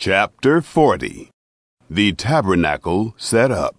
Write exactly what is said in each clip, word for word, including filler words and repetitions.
Chapter forty. The Tabernacle Set Up.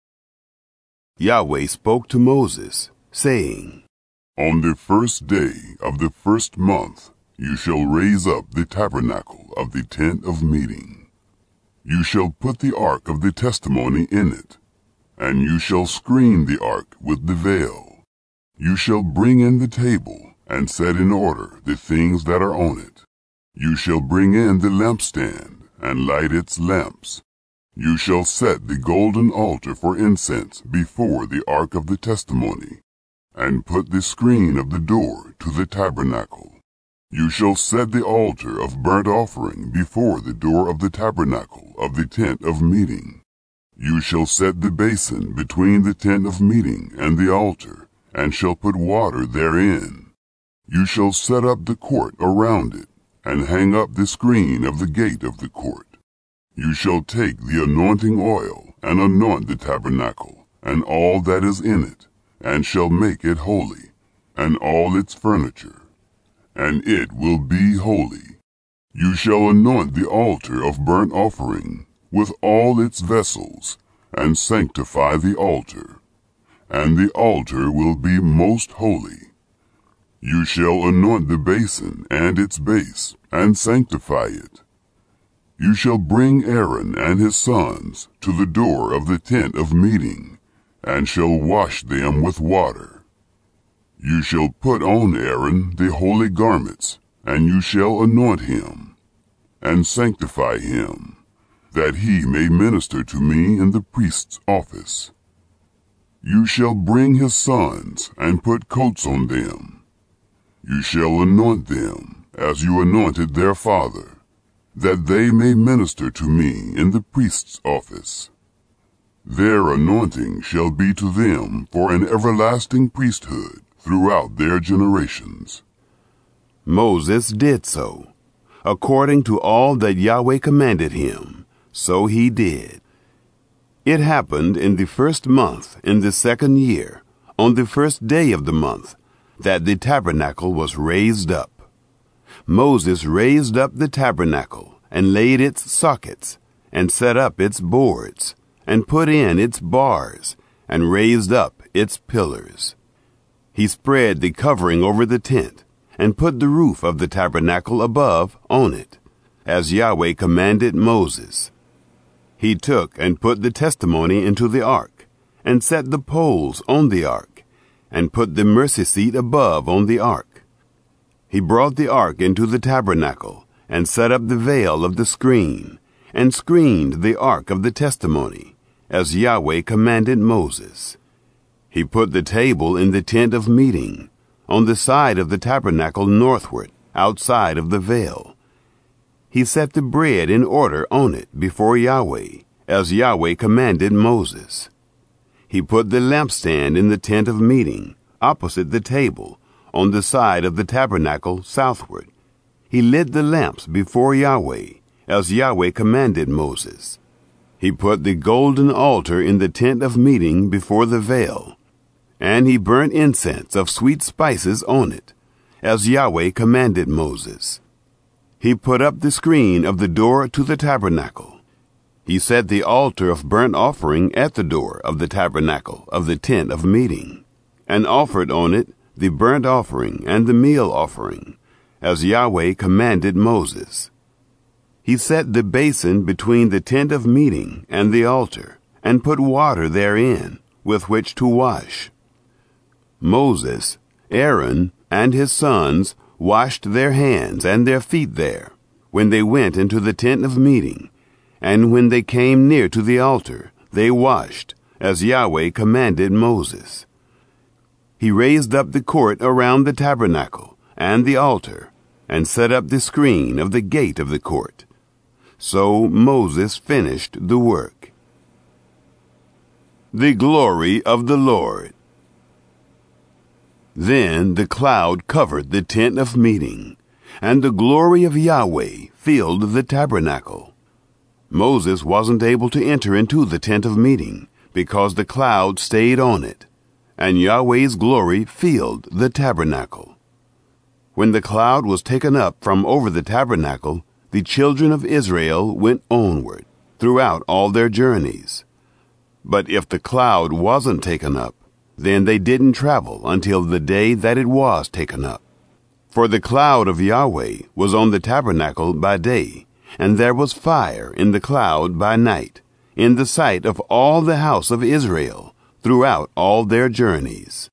Yahweh spoke to Moses, saying, On the first day of the first month you shall raise up the tabernacle of the tent of meeting. You shall put the ark of the testimony in it, and you shall screen the ark with the veil. You shall bring in the table, and set in order the things that are on it. You shall bring in the lampstand, and light its lamps. You shall set the golden altar for incense before the ark of the testimony, and put the screen of the door to the tabernacle. You shall set the altar of burnt offering before the door of the tabernacle of the tent of meeting. You shall set the basin between the tent of meeting and the altar, and shall put water therein. You shall set up the court around it, and hang up the screen of the gate of the court. You shall take the anointing oil, and anoint the tabernacle, and all that is in it, and shall make it holy, and all its furniture, and it will be holy. You shall anoint the altar of burnt offering, with all its vessels, and sanctify the altar, and the altar will be most holy. You shall anoint the basin and its base, and sanctify it. You shall bring Aaron and his sons to the door of the tent of meeting, and shall wash them with water. You shall put on Aaron the holy garments, and you shall anoint him, and sanctify him, that he may minister to me in the priest's office. You shall bring his sons, and put coats on them. You shall anoint them, as you anointed their father, that they may minister to me in the priest's office. Their anointing shall be to them for an everlasting priesthood throughout their generations. Moses did so. According to all that Yahweh commanded him, so he did. It happened in the first month in the second year, on the first day of the month, that the tabernacle was raised up. Moses raised up the tabernacle, and laid its sockets, and set up its boards, and put in its bars, and raised up its pillars. He spread the covering over the tent, and put the roof of the tabernacle above on it, as Yahweh commanded Moses. He took and put the testimony into the ark, and set the poles on the ark, and put the mercy seat above on the ark. He brought the ark into the tabernacle, and set up the veil of the screen, and screened the ark of the testimony, as Yahweh commanded Moses. He put the table in the tent of meeting, on the side of the tabernacle northward, outside of the veil. He set the bread in order on it before Yahweh, as Yahweh commanded Moses. He put the lampstand in the tent of meeting, opposite the table, on the side of the tabernacle southward. He lit the lamps before Yahweh, as Yahweh commanded Moses. He put the golden altar in the tent of meeting before the veil, and he burnt incense of sweet spices on it, as Yahweh commanded Moses. He put up the screen of the door to the tabernacle. He set the altar of burnt offering at the door of the tabernacle of the tent of meeting, and offered on it the burnt offering and the meal offering, as Yahweh commanded Moses. He set the basin between the tent of meeting and the altar, and put water therein, with which to wash. Moses, Aaron, and his sons washed their hands and their feet there, when they went into the tent of meeting, and when they came near to the altar, they washed, as Yahweh commanded Moses. He raised up the court around the tabernacle and the altar, and set up the screen of the gate of the court. So Moses finished the work. The glory of the Lord. Then the cloud covered the tent of meeting, and the glory of Yahweh filled the tabernacle. Moses wasn't able to enter into the tent of meeting, because the cloud stayed on it, and Yahweh's glory filled the tabernacle. When the cloud was taken up from over the tabernacle, the children of Israel went onward throughout all their journeys. But if the cloud wasn't taken up, then they didn't travel until the day that it was taken up. For the cloud of Yahweh was on the tabernacle by day, and there was fire in the cloud by night, in the sight of all the house of Israel, throughout all their journeys.